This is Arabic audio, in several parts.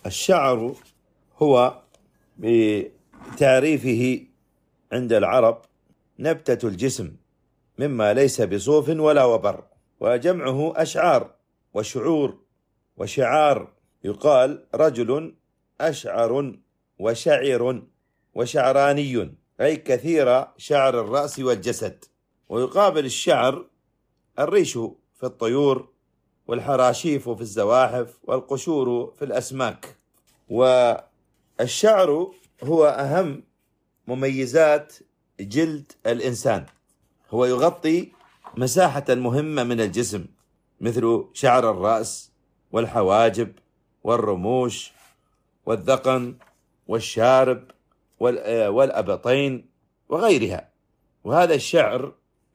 الشعر هو بتعريفه عند العرب نبتة الجسم مما ليس بصوف ولا وبر، وجمعه أشعار وشعور وشعار. يقال رجل أشعر وشعر وشعراني، أي كثير شعر الرأس والجسد. ويقابل الشعر الريش في الطيور، والحراشيف في الزواحف، والقشور في الأسماك. والشعر هو أهم مميزات جلد الإنسان، هو يغطي مساحة مهمة من الجسم، مثل شعر الرأس والحواجب والرموش والذقن والشارب والأبطين وغيرها. وهذا الشعر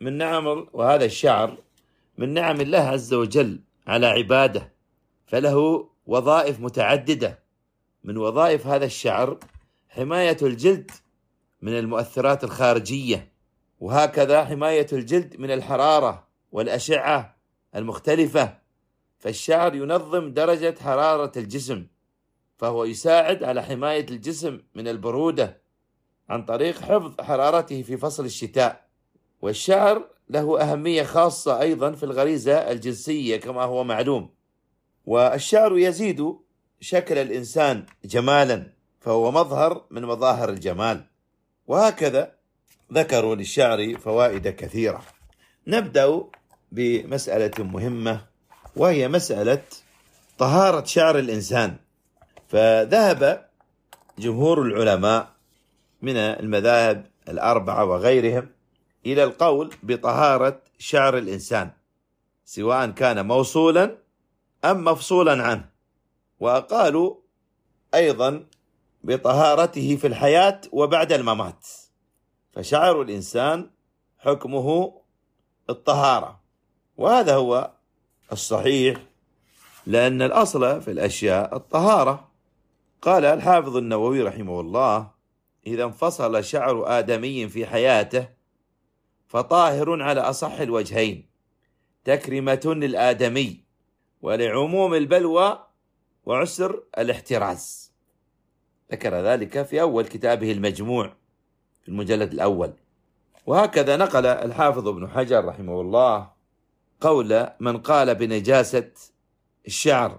من نعم الله عز وجل على عباده، فله وظائف متعددة. من وظائف هذا الشعر حماية الجلد من المؤثرات الخارجية، وهكذا حماية الجلد من الحرارة والأشعة المختلفة. فالشعر ينظم درجة حرارة الجسم، فهو يساعد على حماية الجسم من البرودة عن طريق حفظ حرارته في فصل الشتاء. والشعر له أهمية خاصة أيضا في الغريزة الجنسية كما هو معلوم. والشعر يزيد شكل الإنسان جمالا، فهو مظهر من مظاهر الجمال. وهكذا ذكروا للشعر فوائد كثيرة. نبدأ بمسألة مهمة، وهي مسألة طهارة شعر الإنسان. فذهب جمهور العلماء من المذاهب الأربعة وغيرهم إلى القول بطهارة شعر الإنسان، سواء كان موصولا أم مفصولا عنه. وقالوا أيضا بطهارته في الحياة وبعد الممات، فشعر الإنسان حكمه الطهارة، وهذا هو الصحيح، لأن الأصل في الأشياء الطهارة. قال الحافظ النووي رحمه الله: إذا انفصل شعر آدمي في حياته فطاهر على أصح الوجهين، تكرمة للآدمي ولعموم البلوى وعسر الاحتراز. ذكر ذلك في أول كتابه المجموع في المجلد الأول. وهكذا نقل الحافظ ابن حجر رحمه الله قول من قال بنجاسة الشعر،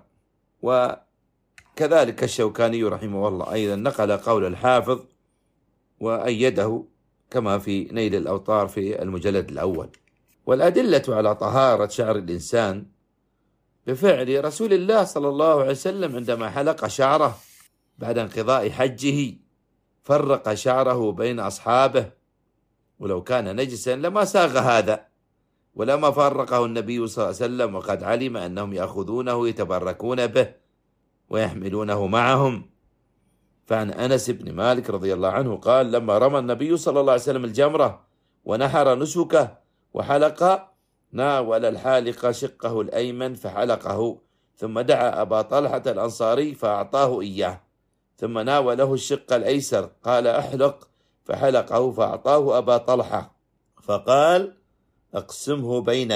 وكذلك الشوكاني رحمه الله أيضا نقل قول الحافظ وأيده كما في نيل الأوطار في المجلد الأول. والأدلة على طهارة شعر الإنسان بفعل رسول الله صلى الله عليه وسلم عندما حلق شعره بعد انقضاء حجه، فرق شعره بين أصحابه، ولو كان نجسا لما ساغ هذا، ولما فرقه النبي صلى الله عليه وسلم وقد علم أنهم يأخذونه يتبركون به ويحملونه معهم. فعن أنس بن مالك رضي الله عنه قال: لما رمى النبي صلى الله عليه وسلم الجمرة ونحر نسكه وحلق، ناول الحالق شقه الأيمن فحلقه، ثم دعا أبا طلحة الأنصاري فأعطاه إياه، ثم ناوله الشق الأيسر قال: أحلق، فحلقه فأعطاه أبا طلحة، فقال: اقسمه بين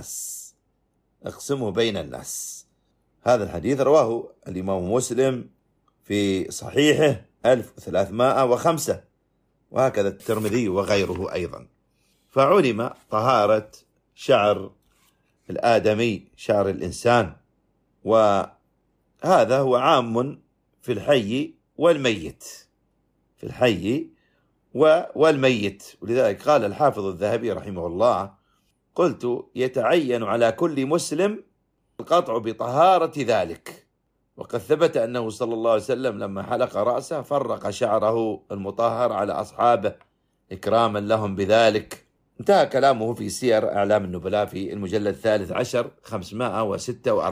الناس. هذا الحديث رواه الإمام مسلم في صحيحه 1305، وهكذا الترمذي وغيره أيضا. فعلم طهارة شعر الآدمي، شعر الإنسان، وهذا هو عام في الحي والميت. ولذلك قال الحافظ الذهبي رحمه الله: قلت يتعين على كل مسلم القطع بطهارة ذلك. وقد ثبت أنه صلى الله عليه وسلم لما حلق رأسه فرق شعره المطهر على أصحابه إكراما لهم بذلك. انتهى كلامه في سير أعلام النبلاء في المجلد 13 546.